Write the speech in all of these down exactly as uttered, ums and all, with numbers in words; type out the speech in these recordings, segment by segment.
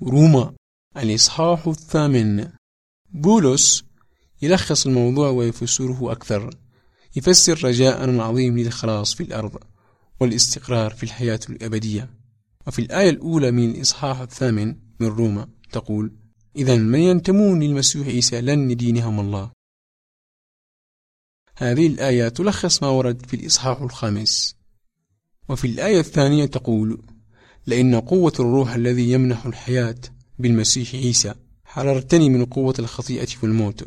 روما الإصحاح الثامن. بولس يلخص الموضوع ويفسره أكثر، يفسر رجاءنا العظيم للخلاص في الأرض والاستقرار في الحياة الأبدية. وفي الآية الأولى من الإصحاح الثامن من روما تقول: إذن من ينتمون للمسيح عيسى لن يدينهم الله. هذه الآية تلخص ما ورد في الإصحاح الخامس. وفي الآية الثانية تقول: لأن قوة الروح الذي يمنح الحياة بالمسيح عيسى حررتني من قوة الخطيئة والموت.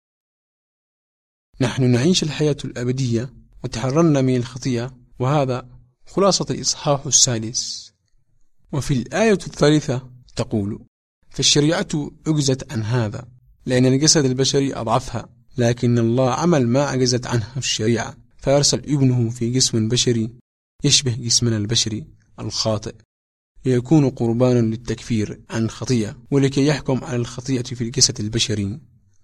نحن نعيش الحياة الأبدية وتحررنا من الخطيئة، وهذا خلاصة الإصحاح السادس. وفي الآية الثالثة تقول: فالشريعة أجزت عن هذا لأن الجسد البشري أضعفها، لكن الله عمل ما عجزت عنه الشريعة، فأرسل ابنه في جسم بشري يشبه جسمنا البشري الخاطئ، ليكون قربانا للتكفير عن الخطيئة ولكي يحكم على الخطيئة في الجسد البشري.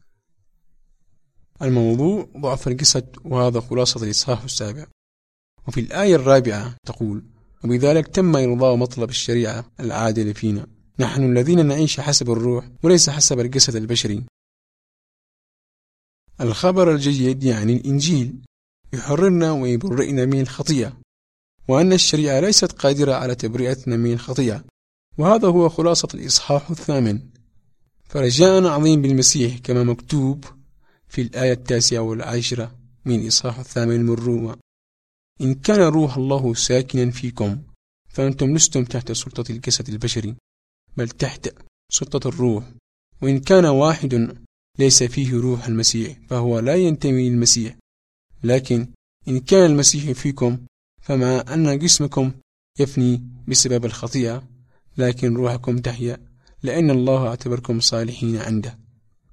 الموضوع ضعف الجسد، وهذا خلاصة الإصحاح السابع. وفي الآية الرابعة تقول: وبذلك تم إرضاء مطلب الشريعة العادل فينا نحن الذين نعيش حسب الروح وليس حسب الجسد البشري. الخبر الجيد يعني الإنجيل يحررنا ويبرئنا من الخطيئة، وأن الشريعة ليست قادرة على تبرئتنا من الخطيئة، وهذا هو خلاصة الإصحاح الثامن. فرجاءنا عظيم بالمسيح كما مكتوب في الآية التاسعة والعاشرة من الإصحاح الثامن من روما: إن كان روح الله ساكنا فيكم فأنتم لستم تحت سلطة الجسد البشري بل تحت سلطة الروح. وإن كان واحد ليس فيه روح المسيح فهو لا ينتمي للمسيح. لكن إن كان المسيح فيكم فمع أن جسمكم يفني بسبب الخطيئة، لكن روحكم تحيا لأن الله اعتبركم صالحين عنده.